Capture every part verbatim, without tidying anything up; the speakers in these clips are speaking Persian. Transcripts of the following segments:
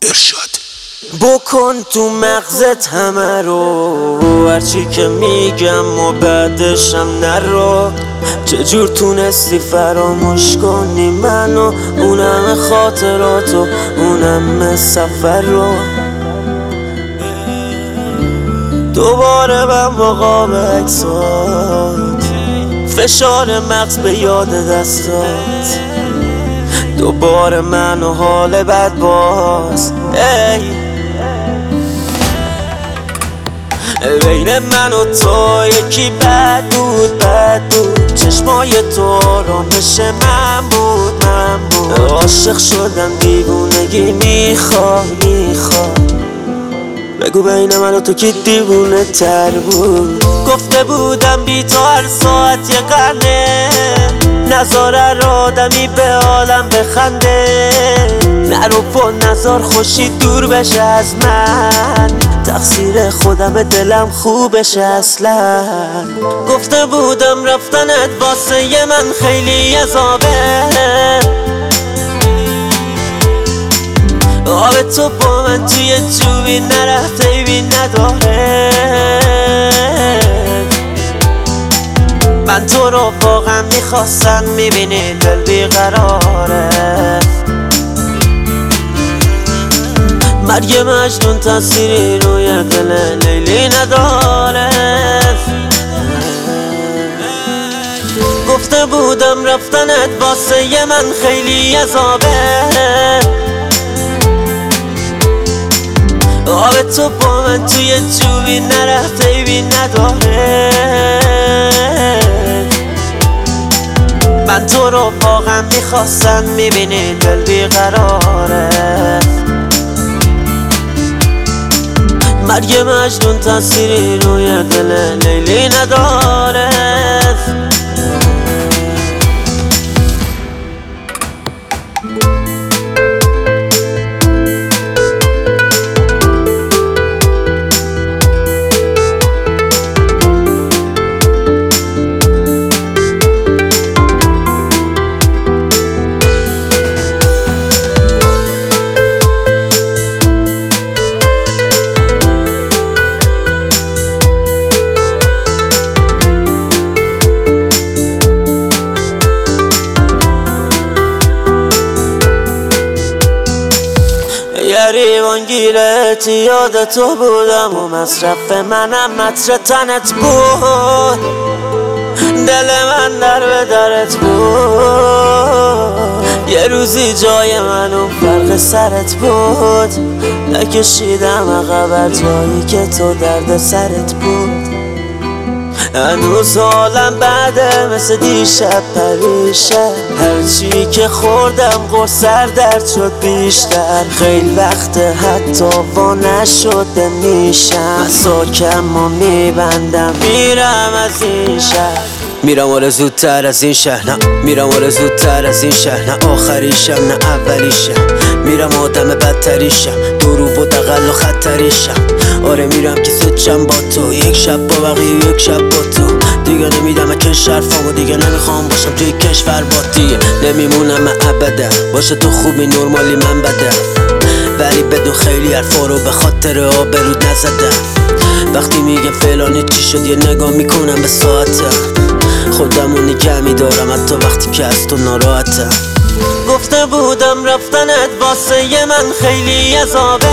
ارشاد بکن تو مغزت همه رو، هرچی که میگم و بعدشم نرو. چجور تونستی فراموش کنی منو، اونم خاطراتو، اونم سفر رو. دوباره من مقام عکسات، فشار مغز به یاد دستات. دوباره من و حال بد باز. ای بین من و تو یکی بد بود بد بود، چشمای تو آرامش من بود من بود. عاشق شدم دیوونگی میخواد میخواد، بگو بین من و تو کی دیوونه تر بود. گفته بودم بی تو هر ساعت یه قرنه، نظاره رو آدمی به عالم بخنده. نرو با نظر خوشی دور بشه از من، تقصیر خودم دلم خوبشه اصلا. گفته بودم رفتنت واسه ی من خیلی عذابه، آب تو با من توی جوبی نرفته ایبی نداره. من تو رو واقعا میخواستم، میبینی دل بیقراره. مرگ مجنون تأثیری روی دل لیلی نداره. گفته بودم رفتنت واسه ی من خیلی عذابه، آب تو با من توی جوبی نرفته ایبی نداره. من تو رو واقعا میخواستم، میبینی دل بیقراره. مرگ مجنون تأثیری روی دل لیلی نداره. گریبان گیرت یاد تو بودم و مصرف منم متر تنت بود. دل من در به درت بود، یه روزی جای من اون فرق سرت بود. نکشیدم عقب جایی که تو درد سرت بود. هنوز حالم بعده مثل دیشب پریشب، هرچی که خوردم قرص سر درد شد بیشتر. خیلی وقت حتی وا نشده میشم، ساکم و میبندم میرم از این شهر. میرم آره زودتر از این شهر، نه میرم آره زودتر از این شهر. نه آخریشم نه اولیشم، میرم آدم بدتریشم، درو و دقل و خطریشم. آره میرم که سوچم با تو، یک شب با بقیه یک شب با تو. دیگه نمیدم کشور فامو، دیگه نمیخوام باشم توی کشور با دیگه. نمیمونم من ابدا، باشه تو خوبی نرمالی من بدم، ولی بدون خیلی حرفا رو به خاطر آبرود نزدم. وقتی میگه فلانی چی شد یه نگاه میکنم به ساعتم، خودمو نگه میدارم حتی وقتی که از تو ناراحتم. گفته بودم رفتنت واسه ی من خیلی عذابه،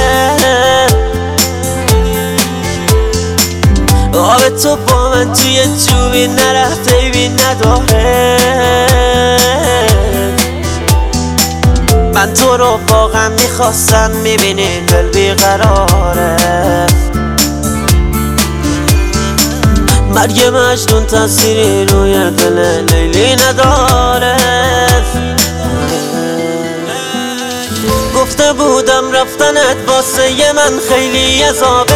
آب تو با من توی جوبی نرفته ایبی نداره. من تو رو واقعا میخواستم، میبینی دل بیقراره. مرگ مجنون تأثیری روی دل لیلی نداره. گفته بودم رفتنت واسه ی من خیلی عذابه،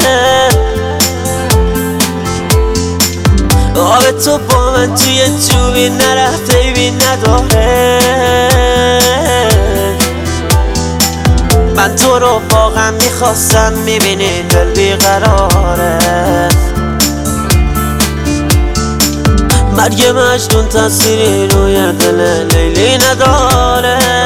آب تو با من توی جوبی نرفته ایبی نداره. من تو رو واقعا میخواستم، میبینی دل بیقراره. مرگ مجنون تأثیری روی دل لیلی نداره.